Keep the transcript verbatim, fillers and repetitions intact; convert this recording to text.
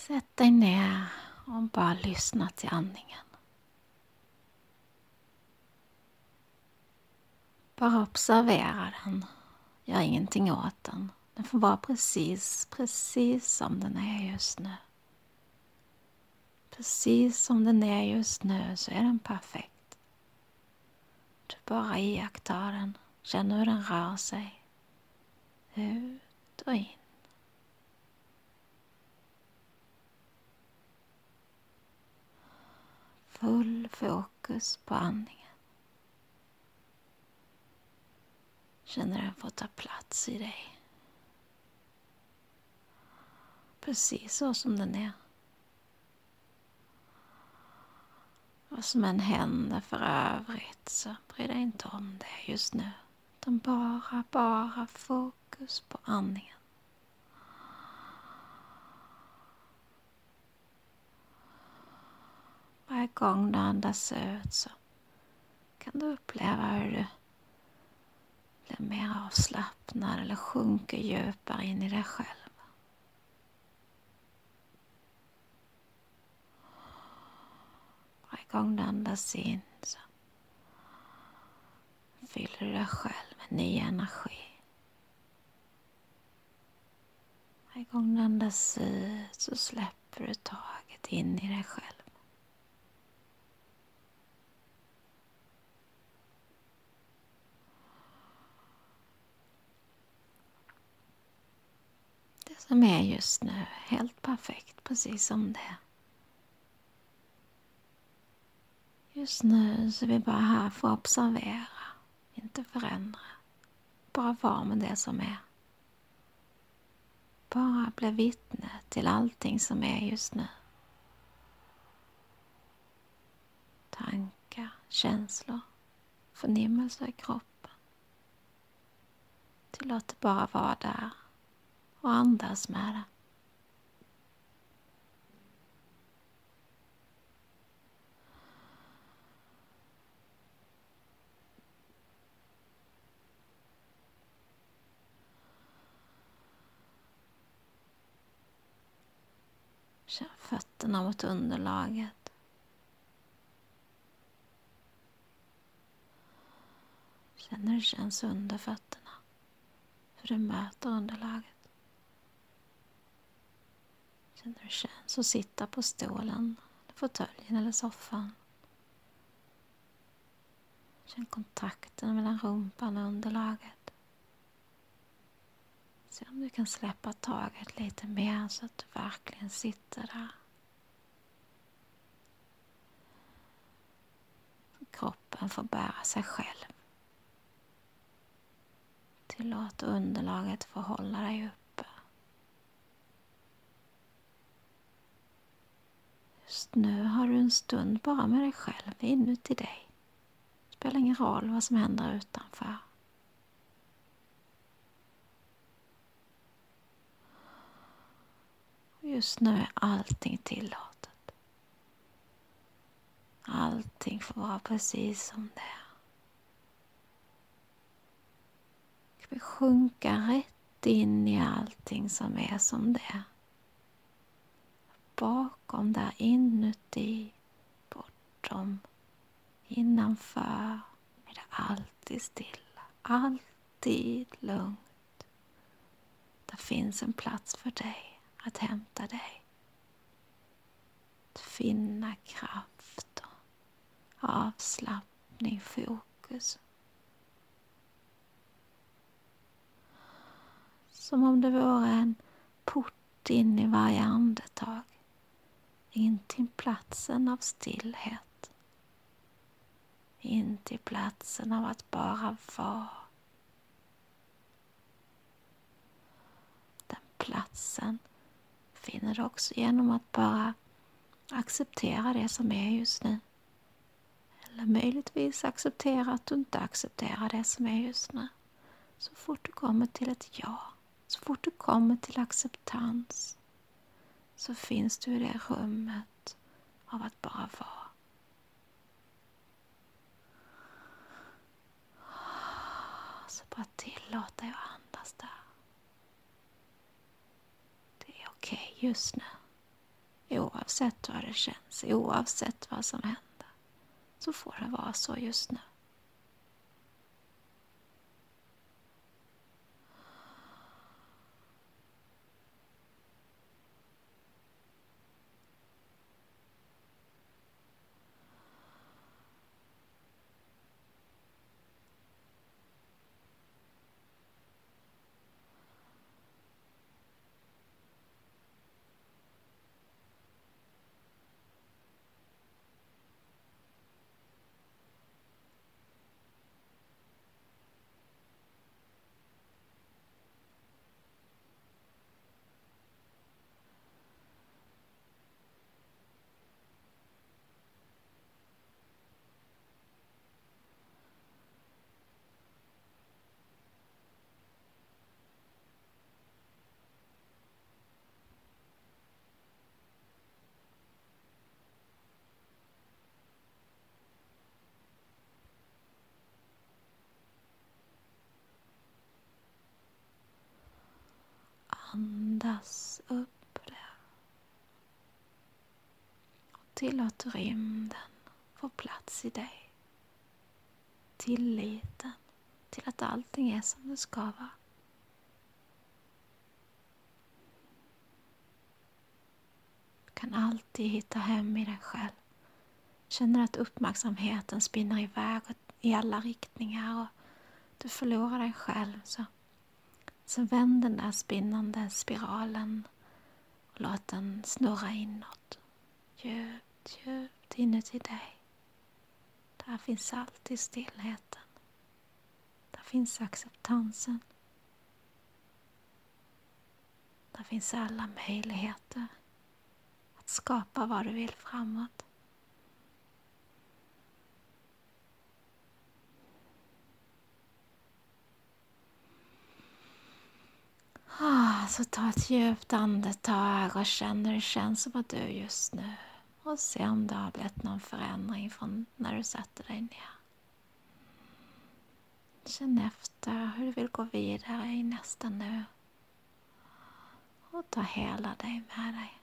Sätt dig ner och bara lyssna till andningen. Bara observera den. Gör ingenting åt den. Den får vara precis, precis som den är just nu. Precis som den är just nu så är den perfekt. Du bara iakttar den. Känner hur den rör sig. Ut och in. Full fokus på andningen. Känner den får ta plats i dig. Precis så som den är. Vad som än händer för övrigt så bry dig inte om det just nu. Utan bara, bara fokus på andningen. Varje gång du andas ut så kan du uppleva hur du blir mer avslappnad eller sjunker djupare in i dig själv. Varje gång du andas in så fyller du dig själv med ny energi. Varje gång du andas ut så släpper du taget in i dig själv. Det som är just nu, helt perfekt, precis som det är. Just nu så är vi bara här för att observera, inte förändra. Bara vara med det som är. Bara bli vittne till allting som är just nu. Tankar, känslor, förnimmelser i kroppen. Tillåt det bara vara där och andas med det. Känn fötterna mot underlaget. Känn hur det känns under fötterna. Hur du möter underlaget. Känn hur det känns att sitta på stolen, fåtöljen eller soffan. Känn kontakten mellan rumpan och underlaget. Se om du kan släppa taget lite mer så att du verkligen sitter där. Kroppen får bära sig själv. Tillåt underlaget få hålla dig uppe. Just nu har du en stund bara med dig själv inuti dig. Det spelar ingen roll vad som händer utanför. Just nu är allting tillåtet. Allting får vara precis som det är. Vi sjunka rätt in i allting som är som det är. Bakom där, inuti, bortom, innanför är det alltid stilla, alltid lugnt. Där finns en plats för dig att hämta dig. Att finna kraft och avslappning, fokus. Som om det vore en port in i varje andetag. In till platsen av stillhet. In till platsen av att bara vara. Den platsen finner du också genom att bara acceptera det som är just nu. Eller möjligtvis acceptera att du inte accepterar det som är just nu. Så fort du kommer till ett ja. Så fort du kommer till acceptans så finns du i det rummet av att bara vara. Så bara tillåt dig att andas där. Det är okej just nu. oavsett vad det känns, oavsett vad som händer, så får det vara så just nu. Andas upp där och tillåt rymden få plats i dig. Tilliten till att allting är som det ska vara. Du kan alltid hitta hem i dig själv. Känner att uppmärksamheten spinner iväg i alla riktningar och du förlorar dig själv, så, så vänd den där spinnande spiralen och låt den snurra inåt. Djupt, djupt inuti dig. Där finns alltid stillheten. Där finns acceptansen. Där finns alla möjligheter att skapa vad du vill framåt. Ah, så ta ett djupt andetag och känn hur det känns som att du just nu. Och se om det har blivit någon förändring från när du sätter dig ner. Känn efter hur du vill gå vidare i nästa nu. Och ta hela dig med dig.